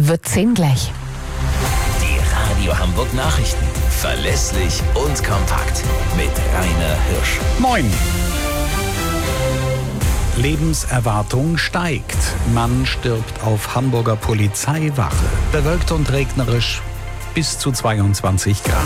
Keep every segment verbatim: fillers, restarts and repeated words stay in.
wird zehn gleich. Die Radio Hamburg Nachrichten. Verlässlich und kompakt. Mit Rainer Hirsch. Moin. Lebenserwartung steigt. Mann stirbt auf Hamburger Polizeiwache. Bewölkt und regnerisch bis zu zweiundzwanzig Grad.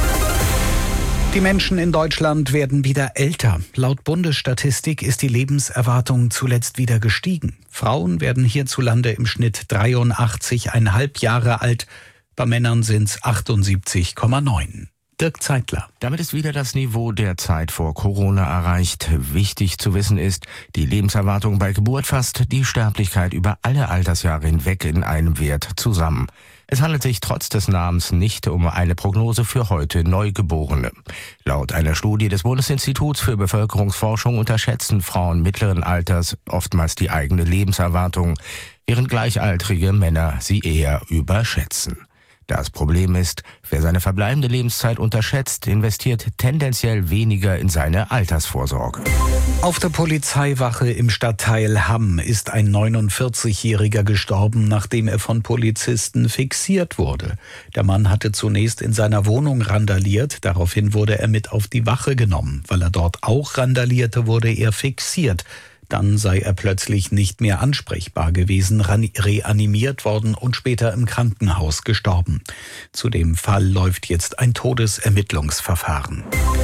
Die Menschen in Deutschland werden wieder älter. Laut Bundesstatistik ist die Lebenserwartung zuletzt wieder gestiegen. Frauen werden hierzulande im Schnitt dreiundachtzig Komma fünf Jahre alt. Bei Männern sind es achtundsiebzig Komma neun. Dirk Zeitler. Damit ist wieder das Niveau der Zeit vor Corona erreicht. Wichtig zu wissen ist, die Lebenserwartung bei Geburt fasst die Sterblichkeit über alle Altersjahre hinweg in einem Wert zusammen. Es handelt sich trotz des Namens nicht um eine Prognose für heute Neugeborene. Laut einer Studie des Bundesinstituts für Bevölkerungsforschung unterschätzen Frauen mittleren Alters oftmals die eigene Lebenserwartung, während gleichaltrige Männer sie eher überschätzen. Das Problem ist, wer seine verbleibende Lebenszeit unterschätzt, investiert tendenziell weniger in seine Altersvorsorge. Auf der Polizeiwache im Stadtteil Hamm ist ein neunundvierzigjähriger gestorben, nachdem er von Polizisten fixiert wurde. Der Mann hatte zunächst in seiner Wohnung randaliert, daraufhin wurde er mit auf die Wache genommen. Weil er dort auch randalierte, wurde er fixiert. Dann sei er plötzlich nicht mehr ansprechbar gewesen, reanimiert worden und später im Krankenhaus gestorben. Zu dem Fall läuft jetzt ein Todesermittlungsverfahren.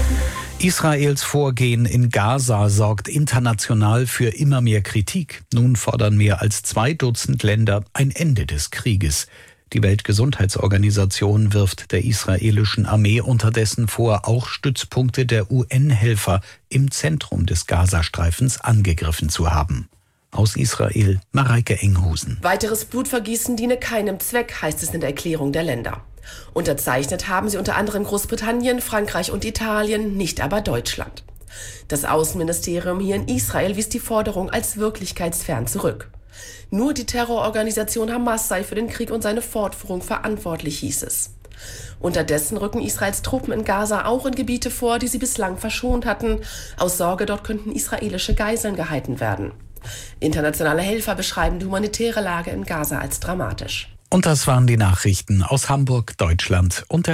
Israels Vorgehen in Gaza sorgt international für immer mehr Kritik. Nun fordern mehr als zwei Dutzend Länder ein Ende des Krieges. Die Weltgesundheitsorganisation wirft der israelischen Armee unterdessen vor, auch Stützpunkte der U N-Helfer im Zentrum des Gazastreifens angegriffen zu haben. Aus Israel, Mareike Enghusen. Weiteres Blutvergießen diene keinem Zweck, heißt es in der Erklärung der Länder. Unterzeichnet haben sie unter anderem Großbritannien, Frankreich und Italien, nicht aber Deutschland. Das Außenministerium hier in Israel wies die Forderung als wirklichkeitsfern zurück. Nur die Terrororganisation Hamas sei für den Krieg und seine Fortführung verantwortlich, hieß es. Unterdessen rücken Israels Truppen in Gaza auch in Gebiete vor, die sie bislang verschont hatten. Aus Sorge, dort könnten israelische Geiseln gehalten werden. Internationale Helfer beschreiben die humanitäre Lage in Gaza als dramatisch. Und das waren die Nachrichten aus Hamburg, Deutschland und der